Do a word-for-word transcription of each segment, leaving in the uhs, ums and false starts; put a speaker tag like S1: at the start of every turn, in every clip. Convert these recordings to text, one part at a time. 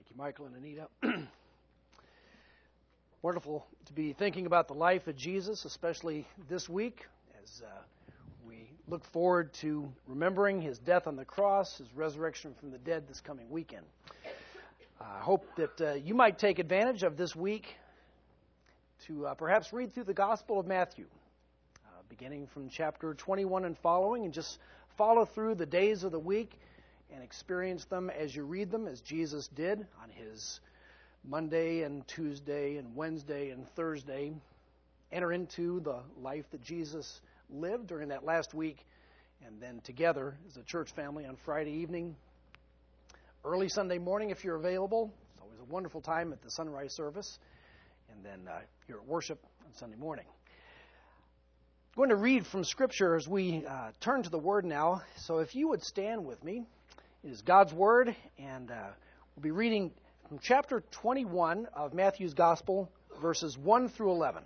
S1: Thank you, Michael and Anita. Wonderful to be thinking about the life of Jesus, especially this week, as uh, we look forward to remembering his death on the cross, his resurrection from the dead this coming weekend. I hope that uh, you might take advantage of this week to uh, perhaps read through the Gospel of Matthew, uh, beginning from chapter twenty-one and following, and just follow through the days of the week and experience them as you read them, as Jesus did on his Monday and Tuesday and Wednesday and Thursday. Enter into the life that Jesus lived during that last week, and then together as a church family on Friday evening, early Sunday morning if you're available. It's always a wonderful time at the sunrise service, and then uh, here at worship on Sunday morning. I'm going to read from Scripture as we uh, turn to the Word now. So if you would stand with me. It is God's Word, and uh, we'll be reading from chapter twenty-one of Matthew's Gospel, verses one through eleven.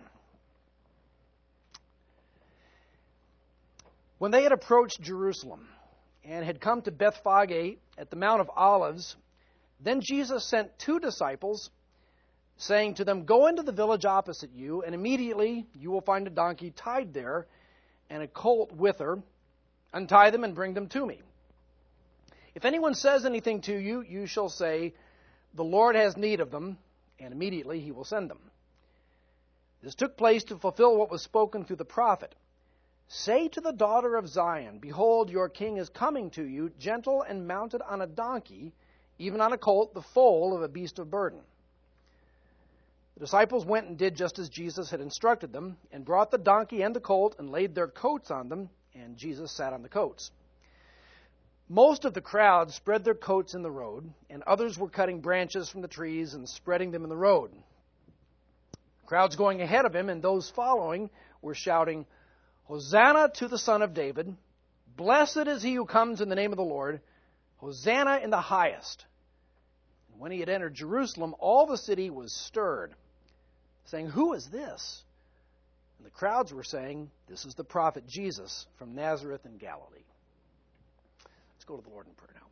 S1: When they had approached Jerusalem and had come to Bethphage at the Mount of Olives, then Jesus sent two disciples, saying to them, "Go into the village opposite you, and immediately you will find a donkey tied there and a colt with her. Untie them and bring them to me. If anyone says anything to you, you shall say, 'The Lord has need of them,' and immediately he will send them." This took place to fulfill what was spoken through the prophet. "Say to the daughter of Zion, Behold, your king is coming to you, gentle and mounted on a donkey, even on a colt, the foal of a beast of burden." The disciples went and did just as Jesus had instructed them, and brought the donkey and the colt, and laid their coats on them, and Jesus sat on the coats. Most of the crowd spread their coats in the road, and others were cutting branches from the trees and spreading them in the road. Crowds going ahead of him and those following were shouting, "Hosanna to the Son of David! Blessed is he who comes in the name of the Lord! Hosanna in the highest!" And when he had entered Jerusalem, all the city was stirred, saying, "Who is this?" And the crowds were saying, "This is the prophet Jesus from Nazareth in Galilee." Let's go to the Lord in prayer now.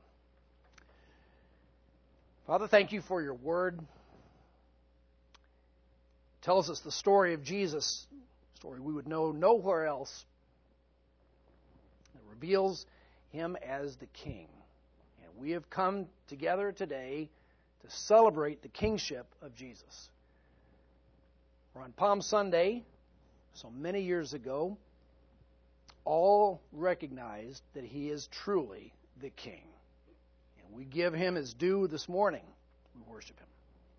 S1: Father, thank you for your word. It tells us the story of Jesus, a story we would know nowhere else. It reveals him as the King. And we have come together today to celebrate the kingship of Jesus. We're on Palm Sunday, so many years ago, all recognized that he is truly the King. And we give him his due this morning. We worship him.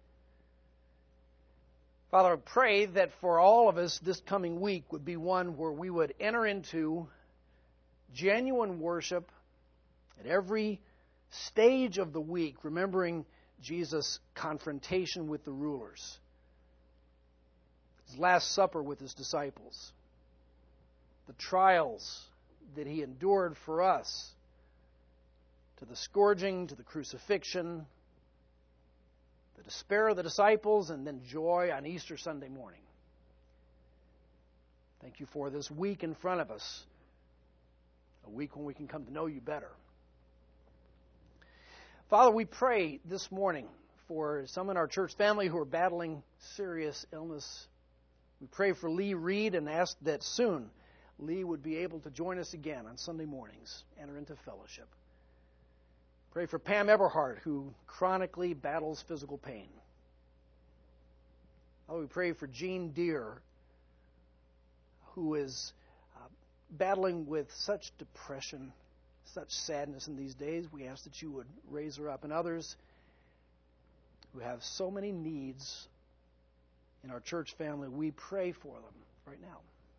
S1: Father, I pray that for all of us this coming week would be one where we would enter into genuine worship at every stage of the week, remembering Jesus' confrontation with the rulers, his Last Supper with his disciples, the trials that he endured for us, to the scourging, to the crucifixion, the despair of the disciples, and then joy on Easter Sunday morning. Thank you for this week in front of us, a week when we can come to know you better. Father, we pray this morning for some in our church family who are battling serious illness. We pray for Lee Reed and ask that soon Lee would be able to join us again on Sunday mornings, enter into fellowship. Pray for Pam Eberhardt, who chronically battles physical pain. Oh, we pray for Jean Deere, who is uh, battling with such depression, such sadness in these days. We ask that you would raise her up. And others who have so many needs in our church family, we pray for them right now.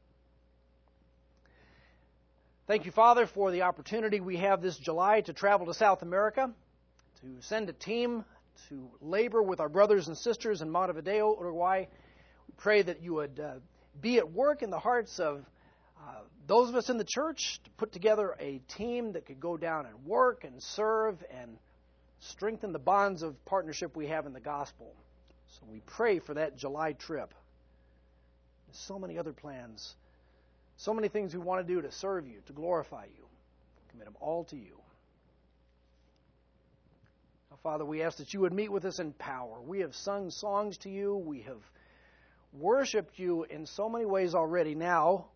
S1: Thank you, Father, for the opportunity we have this July to travel to South America, to send a team to labor with our brothers and sisters in Montevideo, Uruguay. We pray that you would uh, be at work in the hearts of uh, those of us in the church to put together a team that could go down and work and serve and strengthen the bonds of partnership we have in the gospel. So we pray for that July trip. There's so many other plans. So many things we want to do to serve you, to glorify you. Commit them all to you. Father, we ask that you would meet with us in power. We have sung songs to you. We have worshiped you in so many ways already. Now,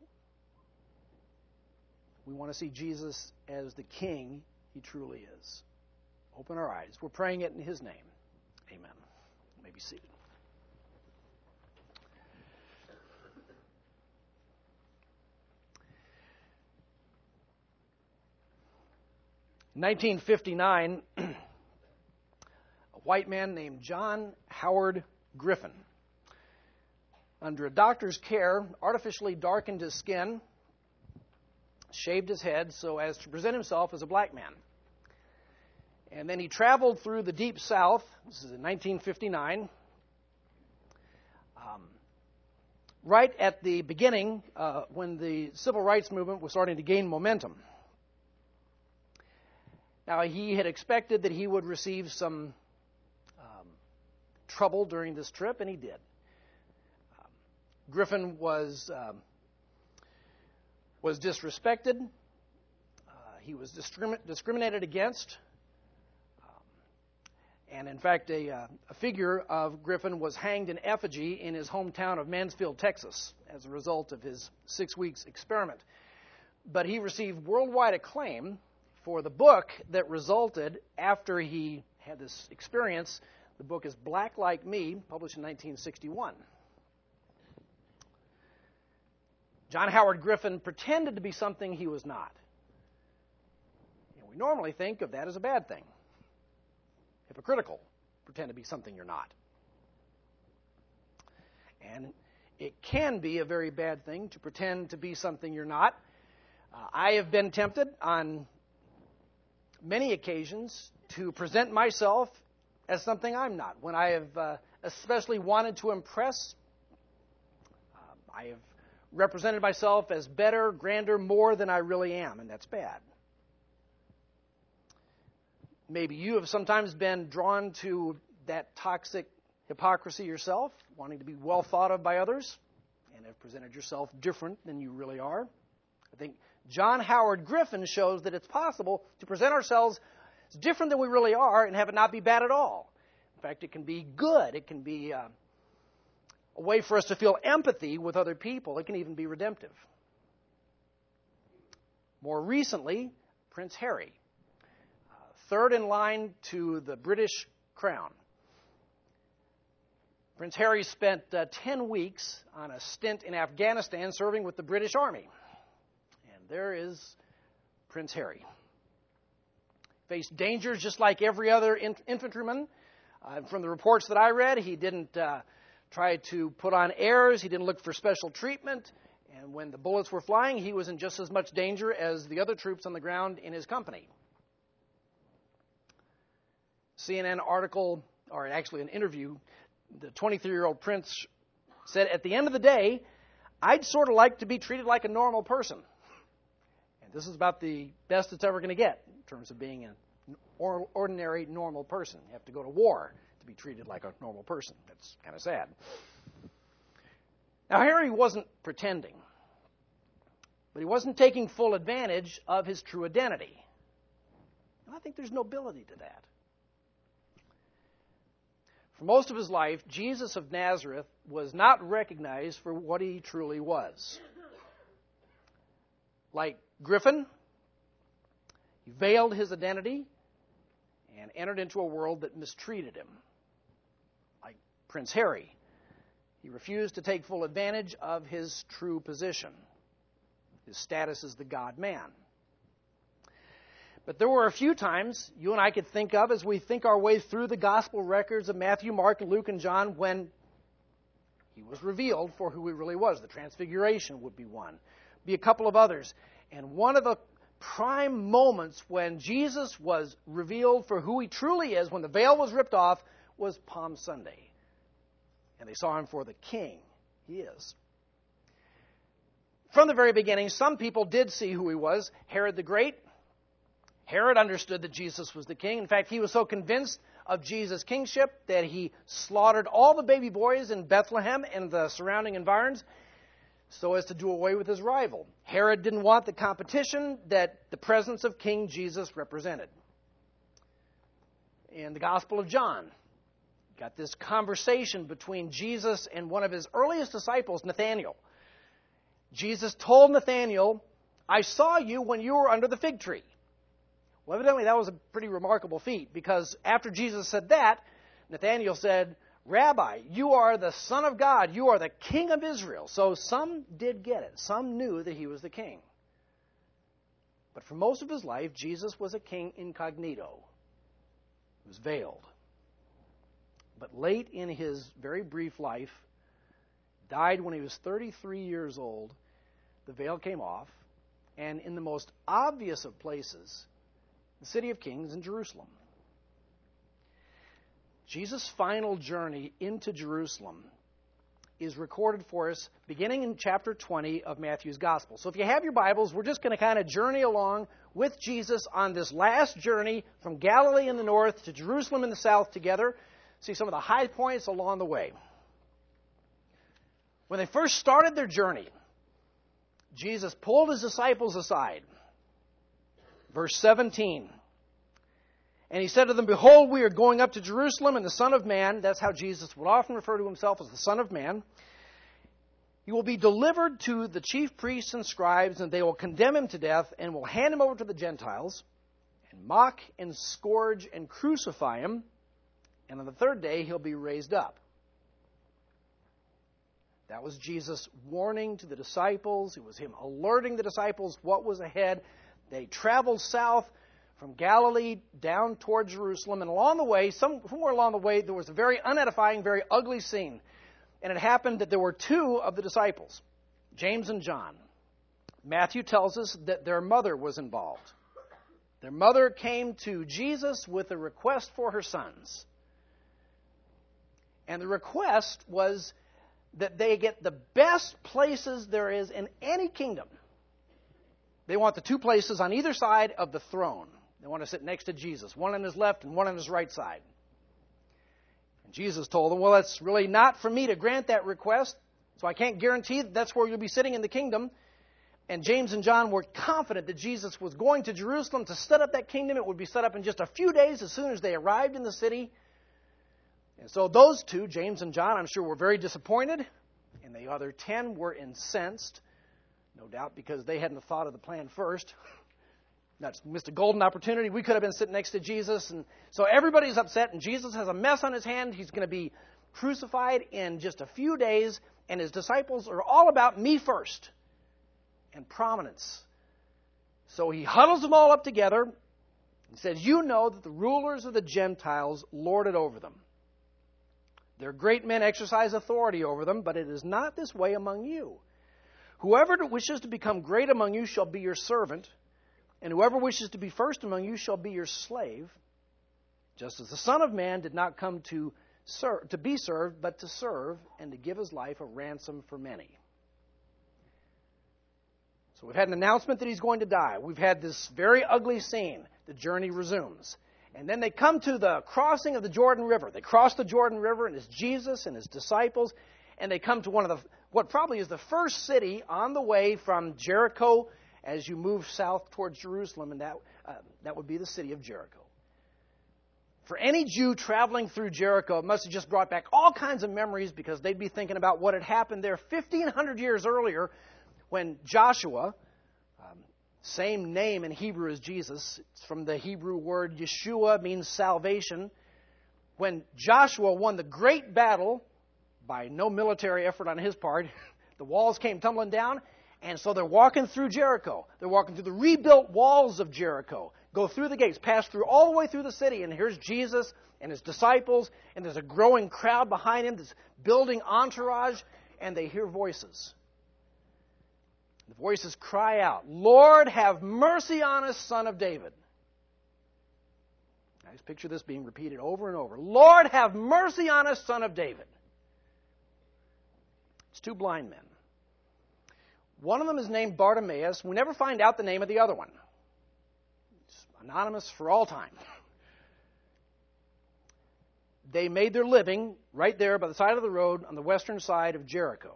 S1: we want to see Jesus as the King he truly is. Open our eyes. We're praying it in his name. Amen. You may be seated. In nineteen fifty-nine, a white man named John Howard Griffin, under a doctor's care, artificially darkened his skin, shaved his head so as to present himself as a black man. And then he traveled through the Deep South. This is in nineteen fifty-nine. Um, right at the beginning, uh, when the civil rights movement was starting to gain momentum. Now, he had expected that he would receive some um, trouble during this trip, and he did. Um, Griffin was um, was disrespected. Uh, he was discrimin- discriminated against. Um, and, in fact, a, uh, a figure of Griffin was hanged in effigy in his hometown of Mansfield, Texas, as a result of his six weeks experiment. But he received worldwide acclaim for the book that resulted after he had this experience. The book is Black Like Me, published in nineteen sixty-one. John Howard Griffin pretended to be something he was not. And we normally think of that as a bad thing. Hypocritical, pretend to be something you're not. And it can be a very bad thing to pretend to be something you're not. Uh, I have been tempted on many occasions to present myself as something I'm not. When I have uh, especially wanted to impress, uh, I have represented myself as better, grander, more than I really am, and that's bad. Maybe you have sometimes been drawn to that toxic hypocrisy yourself, wanting to be well thought of by others, and have presented yourself different than you really are. I think John Howard Griffin shows that it's possible to present ourselves as different than we really are and have it not be bad at all. In fact, it can be good. It can be uh, a way for us to feel empathy with other people. It can even be redemptive. More recently, Prince Harry, uh, third in line to the British crown. Prince Harry spent uh, ten weeks on a stint in Afghanistan serving with the British Army. There is Prince Harry. Faced dangers just like every other inf- infantryman. Uh, from the reports that I read, he didn't uh, try to put on airs. He didn't look for special treatment. And when the bullets were flying, he was in just as much danger as the other troops on the ground in his company. C N N article, or actually an interview, the twenty-three-year-old prince said, "At the end of the day, I'd sort of like to be treated like a normal person." This is about the best it's ever going to get in terms of being an ordinary, normal person. You have to go to war to be treated like a normal person. That's kind of sad. Now, Harry wasn't pretending, but he wasn't taking full advantage of his true identity. And I think there's nobility to that. For most of his life, Jesus of Nazareth was not recognized for what he truly was. Like Griffin, he veiled his identity and entered into a world that mistreated him. Like Prince Harry, he refused to take full advantage of his true position, his status as the God-man. But there were a few times you and I could think of as we think our way through the gospel records of Matthew, Mark, and Luke, and John when he was revealed for who he really was. The Transfiguration would be one. Be a couple of others. And one of the prime moments when Jesus was revealed for who he truly is, when the veil was ripped off, was Palm Sunday. And they saw him for the King he is. From the very beginning, some people did see who he was. Herod the Great. Herod understood that Jesus was the king. In fact, he was so convinced of Jesus' kingship that he slaughtered all the baby boys in Bethlehem and the surrounding environs so as to do away with his rival. Herod didn't want the competition that the presence of King Jesus represented. in the Gospel of John. Got this conversation between Jesus and one of his earliest disciples, Nathanael. Jesus told Nathanael, I saw you when you were under the fig tree. Well, evidently that was a pretty remarkable feat, because after Jesus said that, Nathanael said, Rabbi, you are the Son of God. You are the King of Israel. So some did get it. Some knew that he was the king. But for most of his life, Jesus was a king incognito. He was veiled. But late in his very brief life, died when he was thirty-three years old, the veil came off, and in the most obvious of places, the city of kings in Jerusalem. Jesus' final journey into Jerusalem is recorded for us beginning in chapter twenty of Matthew's Gospel. So if you have your Bibles, we're just going to kind of journey along with Jesus on this last journey from Galilee in the north to Jerusalem in the south together. See some of the high points along the way. When they first started their journey, Jesus pulled his disciples aside. Verse seventeen. And he said to them, Behold, we are going up to Jerusalem, and the Son of Man, that's how Jesus would often refer to himself, as the Son of Man, he will be delivered to the chief priests and scribes, and they will condemn him to death, and will hand him over to the Gentiles, and mock and scourge and crucify him, and on the third day he'll be raised up. That was Jesus' warning to the disciples. It was him alerting the disciples what was ahead. They traveled south from Galilee down toward Jerusalem, and along the way, somewhere along the way, there was a very unedifying, very ugly scene. And it happened that there were two of the disciples, James and John. Matthew tells us that their mother was involved. Their mother came to Jesus with a request for her sons. And the request was that they get the best places there is in any kingdom. They want the two places on either side of the throne. They want to sit next to Jesus, one on his left and one on his right side. And Jesus told them, well, it's really not for me to grant that request, so I can't guarantee that that's where you'll be sitting in the kingdom. And James and John were confident that Jesus was going to Jerusalem to set up that kingdom. It would be set up in just a few days as soon as they arrived in the city. And so those two, James and John, I'm sure were very disappointed. And the other ten were incensed, no doubt because they hadn't thought of the plan first. That's missed a golden opportunity. We could have been sitting next to Jesus. And so everybody's upset, and Jesus has a mess on his hand. He's going to be crucified in just a few days, and his disciples are all about me first and prominence. So he huddles them all up together and says, you know that the rulers of the Gentiles lord it over them. Their great men exercise authority over them, but it is not this way among you. Whoever wishes to become great among you shall be your servant, and whoever wishes to be first among you shall be your slave, just as the Son of Man did not come to serve, to be served, but to serve, and to give his life a ransom for many. So we've had an announcement that he's going to die. We've had this very ugly scene. The journey resumes. And then they come to the crossing of the Jordan River. They cross the Jordan River, and it's Jesus and his disciples, and they come to one of the, what probably is the first city on the way from Jericho as you move south towards Jerusalem, and that, uh, that would be the city of Jericho. For any Jew traveling through Jericho, it must have just brought back all kinds of memories, because they'd be thinking about what had happened there fifteen hundred years earlier when Joshua, um, same name in Hebrew as Jesus, it's from the Hebrew word Yeshua, means salvation. When Joshua won the great battle by no military effort on his part, the walls came tumbling down. And so they're walking through Jericho. They're walking through the rebuilt walls of Jericho. Go through the gates, pass through all the way through the city. And here's Jesus and his disciples. And there's a growing crowd behind him, this building entourage. And they hear voices. The voices cry out, Lord, have mercy on us, Son of David. I just picture this being repeated over and over. Lord, have mercy on us, Son of David. It's two blind men. One of them is named Bartimaeus. We never find out the name of the other one. It's anonymous for all time. They made their living right there by the side of the road on the western side of Jericho.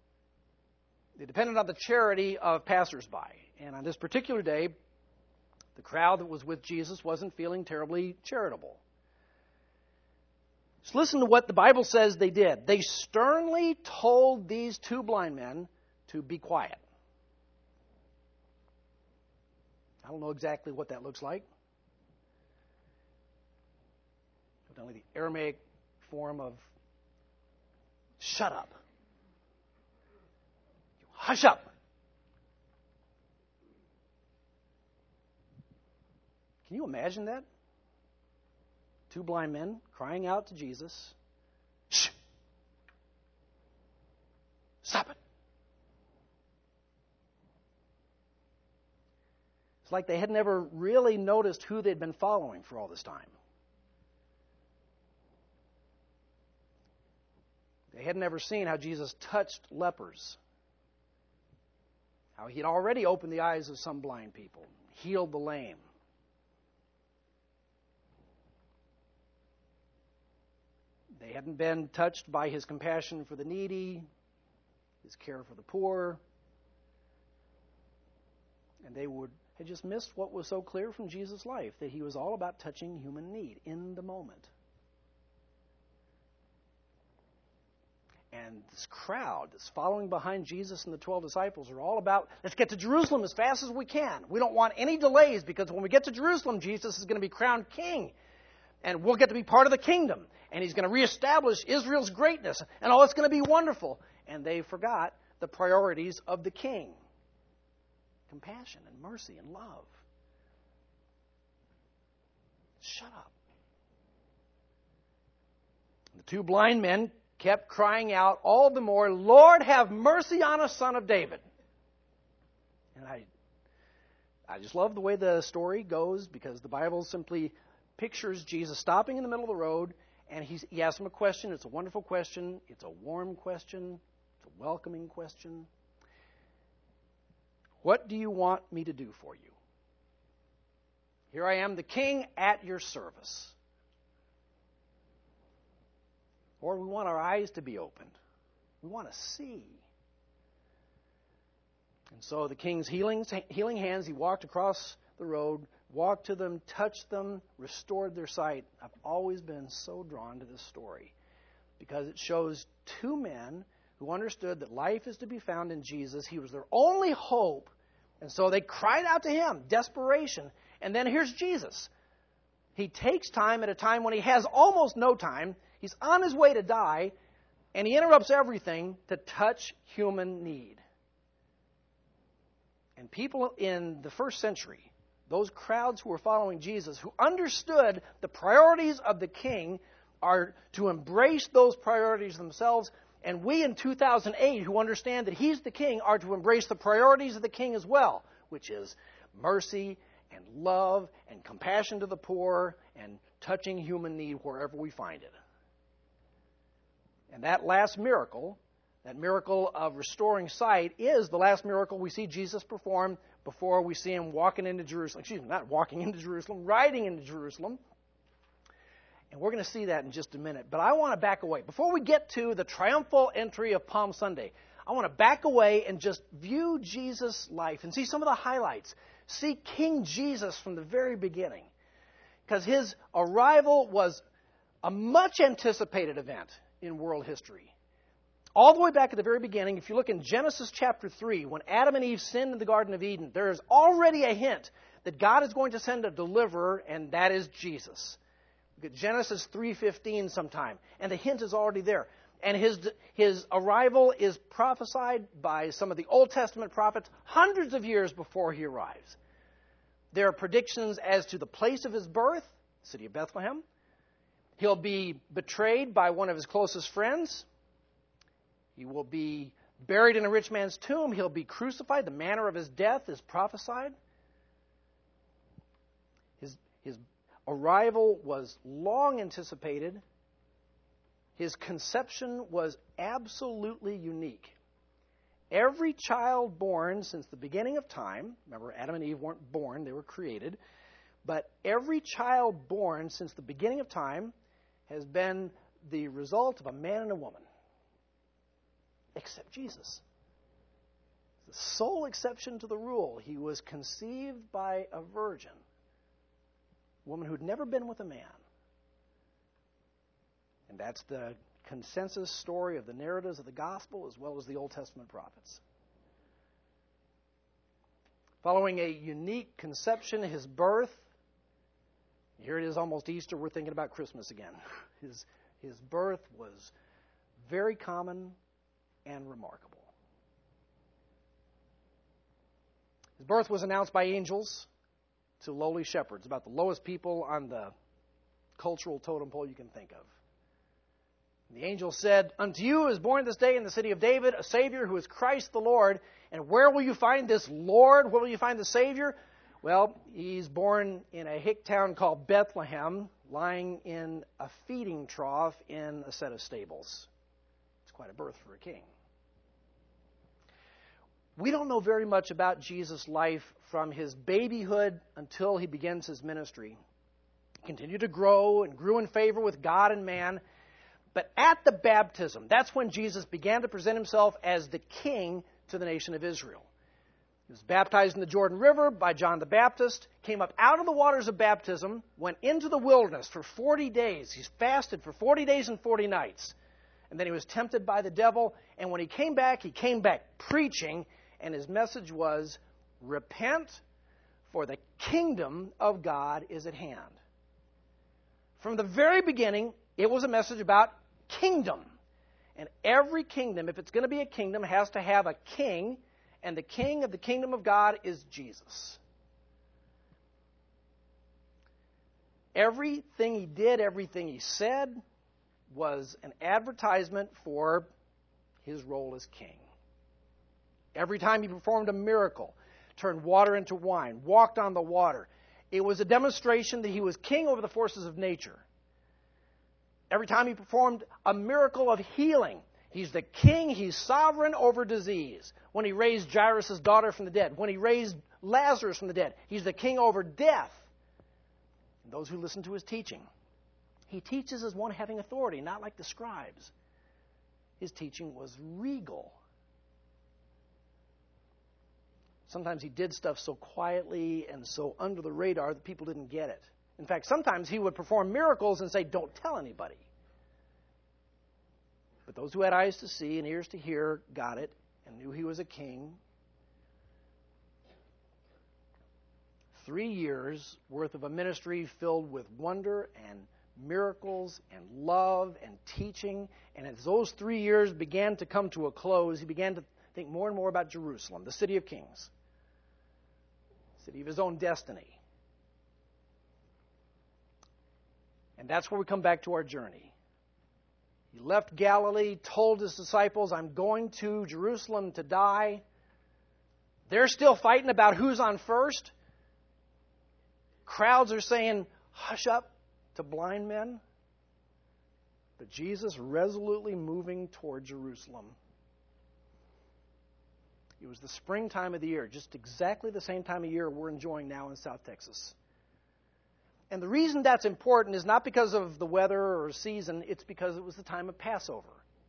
S1: They depended on the charity of passersby. And on this particular day, The crowd that was with Jesus wasn't feeling terribly charitable. So listen to what the Bible says they did. They sternly told these two blind men to be quiet. I don't know exactly what that looks like. Only the Aramaic form of shut up. You hush up. Can you imagine that? Two blind men crying out to Jesus, shh, stop it. It's like they had never really noticed who they'd been following for all this time. They had never seen how Jesus touched lepers, how he had already opened the eyes of some blind people, healed the lame. They hadn't been touched by his compassion for the needy, his care for the poor, and they would had just missed what was so clear from Jesus' life, that he was all about touching human need in the moment. And this crowd that's following behind Jesus and the twelve disciples are all about, let's get to Jerusalem as fast as we can. We don't want any delays, because when we get to Jerusalem, Jesus is going to be crowned king. And we'll get to be part of the kingdom. And he's going to reestablish Israel's greatness. And all it's going to be wonderful. And they forgot the priorities of the king. Compassion and mercy and love. Shut up. The two blind men kept crying out all the more, Lord, have mercy on us, Son of David. And I, I just love the way the story goes, because the Bible simply pictures Jesus stopping in the middle of the road, and he's, he asks him a question. It's a wonderful question. It's a warm question. It's a welcoming question. What do you want me to do for you? Here I am, the king, at your service. Or we want our eyes to be opened. We want to see. And so the king's healing, healing hands, he walked across the road, walked to them, touched them, restored their sight. I've always been so drawn to this story, because it shows two men who understood that life is to be found in Jesus. He was their only hope. And so they cried out to him, desperation. And then here's Jesus. He takes time at a time when he has almost no time. He's on his way to die, and he interrupts everything to touch human need. And people in the first century, those crowds who were following Jesus, who understood the priorities of the king, are to embrace those priorities themselves. And we in two thousand eight, who understand that he's the king, are to embrace the priorities of the king as well, which is mercy and love and compassion to the poor and touching human need wherever we find it. And that last miracle, that miracle of restoring sight, is the last miracle we see Jesus perform before we see him walking into Jerusalem. Excuse me, not walking into Jerusalem, riding into Jerusalem. And we're going to see that in just a minute. But I want to back away. Before we get to the triumphal entry of Palm Sunday, I want to back away and just view Jesus' life and see some of the highlights. See King Jesus from the very beginning. Because his arrival was a much anticipated event in world history. All the way back at the very beginning, if you look in Genesis chapter three, when Adam and Eve sinned in the Garden of Eden, there is already a hint that God is going to send a deliverer, and that is Jesus. Look at Genesis three fifteen sometime, and the hint is already there. And his, his arrival is prophesied by some of the Old Testament prophets hundreds of years before he arrives. There are predictions as to the place of his birth, the city of Bethlehem. He'll be betrayed by one of his closest friends. He will be buried in a rich man's tomb. He'll be crucified. The manner of his death is prophesied. His, his arrival was long anticipated. His conception was absolutely unique. Every child born since the beginning of time, remember Adam and Eve weren't born, they were created, but every child born since the beginning of time has been the result of a man and a woman. Except Jesus. The sole exception to the rule. He was conceived by a virgin. a woman who'd never been with a man. And that's the consensus story of the narratives of the gospel as well as the Old Testament prophets. Following a unique conception, his birth, here it is almost Easter, we're thinking about Christmas again. His, his birth was very common and remarkable. His birth was announced by angels to lowly shepherds, about the lowest people on the cultural totem pole you can think of. And the angel said, "Unto you is born this day in the city of David a Savior who is Christ the Lord. And where will you find this Lord? Where will you find the Savior?" Well, he's born in a hick town called Bethlehem, lying in a feeding trough in a set of stables. It's quite a birth for a king. We don't know very much about Jesus' life from his babyhood until he begins his ministry. He continued to grow and grew in favor with God and man. But at the baptism, that's when Jesus began to present himself as the king to the nation of Israel. He was baptized in the Jordan River by John the Baptist, came up out of the waters of baptism, went into the wilderness for forty days. He fasted for forty days and forty nights. And then he was tempted by the devil. And when he came back, he came back preaching. And his message was, repent, for the kingdom of God is at hand. From the very beginning, it was a message about kingdom. And every kingdom, if it's going to be a kingdom, has to have a king. And the king of the kingdom of God is Jesus. Everything he did, everything he said, was an advertisement for his role as king. Every time he performed a miracle, turned water into wine, walked on the water, it was a demonstration that he was king over the forces of nature. Every time he performed a miracle of healing, he's the king, he's sovereign over disease. When he raised Jairus' daughter from the dead, when he raised Lazarus from the dead, he's the king over death. And those who listen to his teaching, he teaches as one having authority, not like the scribes. His teaching was regal. Sometimes he did stuff so quietly and so under the radar that people didn't get it. In fact, sometimes he would perform miracles and say, "Don't tell anybody." But those who had eyes to see and ears to hear got it and knew he was a king. Three years worth of a ministry filled with wonder and miracles and love and teaching. And as those three years began to come to a close, he began to think more and more about Jerusalem, the city of kings, city of his own destiny. And that's where we come back to our journey. He left Galilee, told his disciples, "I'm going to Jerusalem to die." They're still fighting about who's on first. Crowds are saying, "Hush up," to blind men. But Jesus resolutely moving toward Jerusalem. It was the springtime of the year, just exactly the same time of year we're enjoying now in South Texas. And the reason that's important is not because of the weather or season, it's because it was the time of Passover.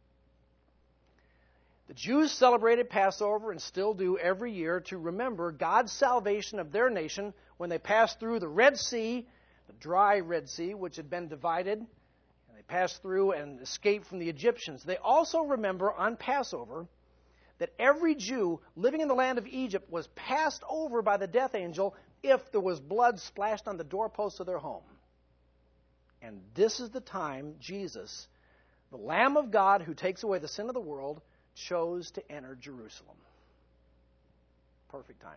S1: The Jews celebrated Passover and still do every year to remember God's salvation of their nation when they passed through the Red Sea, the dry Red Sea, which had been divided, and they passed through and escaped from the Egyptians. They also remember on Passover that every Jew living in the land of Egypt was passed over by the death angel if there was blood splashed on the doorposts of their home. And this is the time Jesus, the Lamb of God who takes away the sin of the world, chose to enter Jerusalem. Perfect timing.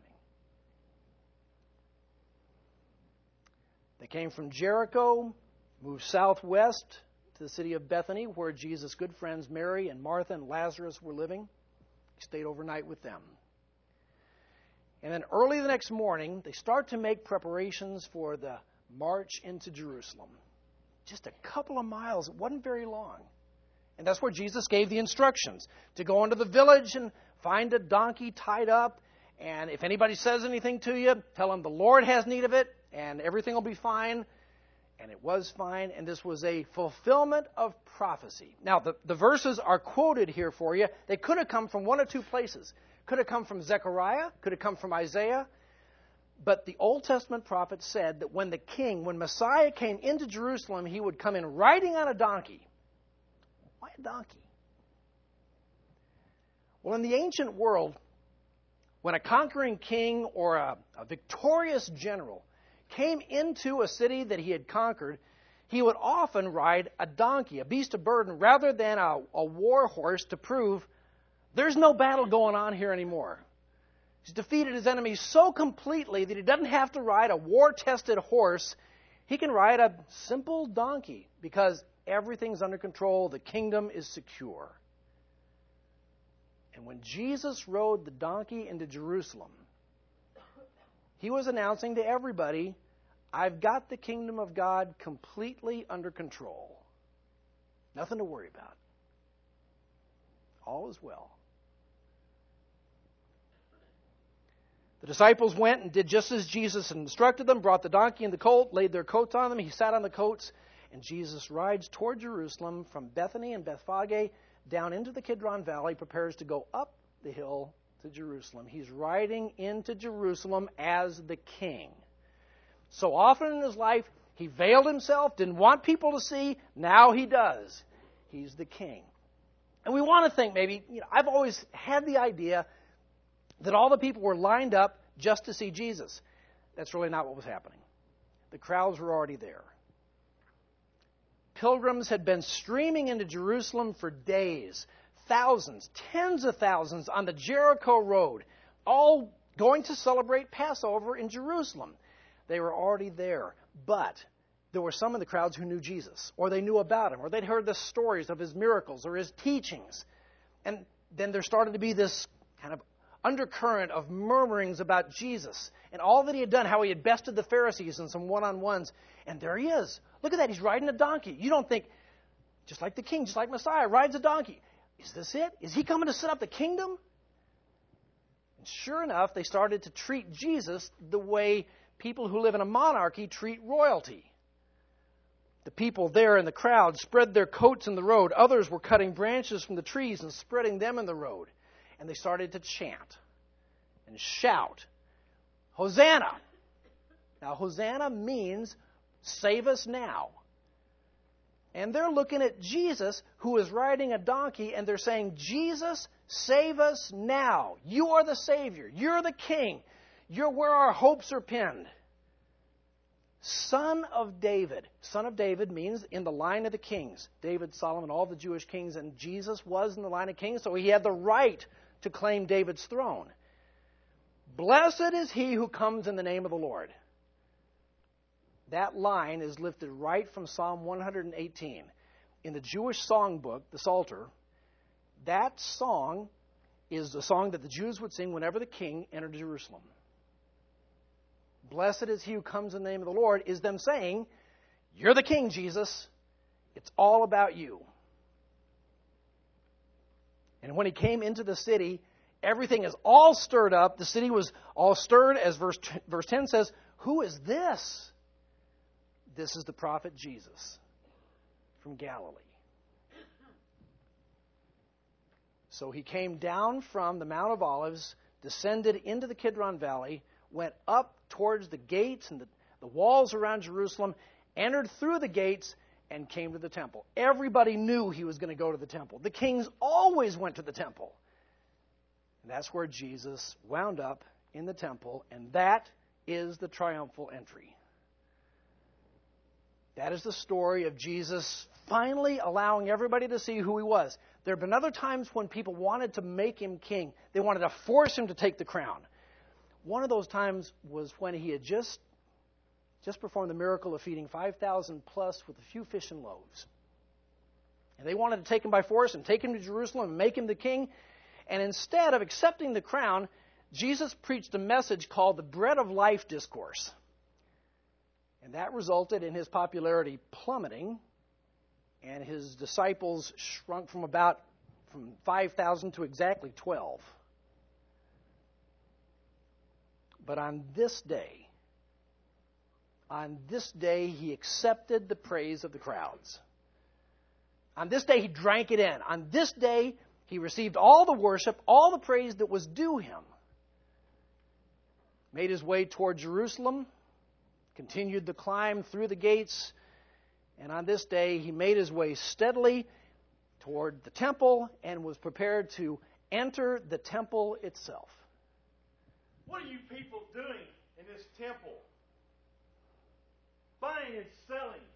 S1: They came from Jericho, moved southwest to the city of Bethany, where Jesus' good friends Mary and Martha and Lazarus were living. He stayed overnight with them. And then early the next morning, they start to make preparations for the march into Jerusalem. Just a couple of miles. It wasn't very long. And that's where Jesus gave the instructions to go into the village and find a donkey tied up. And if anybody says anything to you, tell them the Lord has need of it and everything will be fine. And it was fine. And this was a fulfillment of prophecy. Now, the, the verses are quoted here for you. They could have come from one or two places. Could have come from Zechariah. Could have come from Isaiah. But the Old Testament prophet said that when the king, when Messiah came into Jerusalem, he would come in riding on a donkey. Why a donkey? Well, in the ancient world, when a conquering king or a, a victorious general came into a city that he had conquered, he would often ride a donkey, a beast of burden, rather than a, a war horse to prove there's no battle going on here anymore. He's defeated his enemies so completely that he doesn't have to ride a war-tested horse. He can ride a simple donkey because everything's under control. The kingdom is secure. And when Jesus rode the donkey into Jerusalem, he was announcing to everybody, I've got the kingdom of God completely under control. Nothing to worry about. All is well. The disciples went and did just as Jesus instructed them, brought the donkey and the colt, laid their coats on them. He sat on the coats, and Jesus rides toward Jerusalem from Bethany and Bethphage down into the Kidron Valley, prepares to go up the hill to Jerusalem. He's riding into Jerusalem as the king. So often in his life, he veiled himself, didn't want people to see. Now he does. He's the king. And we want to think maybe, you know, I've always had the idea that all the people were lined up just to see Jesus. That's really not what was happening. The crowds were already there. Pilgrims had been streaming into Jerusalem for days. Thousands, tens of thousands on the Jericho Road, all going to celebrate Passover in Jerusalem. They were already there. But there were some in the crowds who knew Jesus, or they knew about him, or they'd heard the stories of his miracles or his teachings. And then there started to be this kind of undercurrent of murmurings about Jesus and all that he had done, how he had bested the Pharisees in some one-on-ones. And there he is. Look at that. He's riding a donkey. You don't think, just like the king, just like Messiah, rides a donkey. Is this it? Is he coming to set up the kingdom? And sure enough, they started to treat Jesus the way people who live in a monarchy treat royalty. The people there in the crowd spread their coats in the road. Others were cutting branches from the trees and spreading them in the road. And they started to chant and shout, Hosanna! Now, Hosanna means save us now. And they're looking at Jesus, who is riding a donkey, and they're saying, Jesus, save us now. You are the Savior. You're the King. You're where our hopes are pinned. Son of David. Son of David means in the line of the kings. David, Solomon, all the Jewish kings, and Jesus was in the line of kings, so he had the right to claim David's throne. Blessed is he who comes in the name of the Lord. That line is lifted right from Psalm one hundred eighteen. In the Jewish songbook, the Psalter, that song is the song that the Jews would sing whenever the king entered Jerusalem. Blessed is he who comes in the name of the Lord is them saying, you're the king, Jesus. It's all about you. And when he came into the city, everything is all stirred up. The city was all stirred, as verse, verse ten says, who is this? This is the prophet Jesus from Galilee. So he came down from the Mount of Olives, descended into the Kidron Valley, went up towards the gates and the, the walls around Jerusalem, entered through the gates, and came to the temple. Everybody knew he was going to go to the temple. The kings always went to the temple. And that's where Jesus wound up, in the temple, and that is the triumphal entry. That is the story of Jesus finally allowing everybody to see who he was. There have been other times when people wanted to make him king. They wanted to force him to take the crown. One of those times was when he had just, just performed the miracle of feeding five thousand plus with a few fish and loaves. And they wanted to take him by force and take him to Jerusalem and make him the king. And instead of accepting the crown, Jesus preached a message called the Bread of Life Discourse. And that resulted in his popularity plummeting, and his disciples shrunk from about from five thousand to exactly twelve. But on this day, on this day, he accepted the praise of the crowds. On this day, he drank it in. On this day, he received all the worship, all the praise that was due him. made his way toward Jerusalem, continued the climb through the gates, and on this day he made his way steadily toward the temple and was prepared to enter the temple itself.
S2: What are you people doing in this temple? Buying and selling.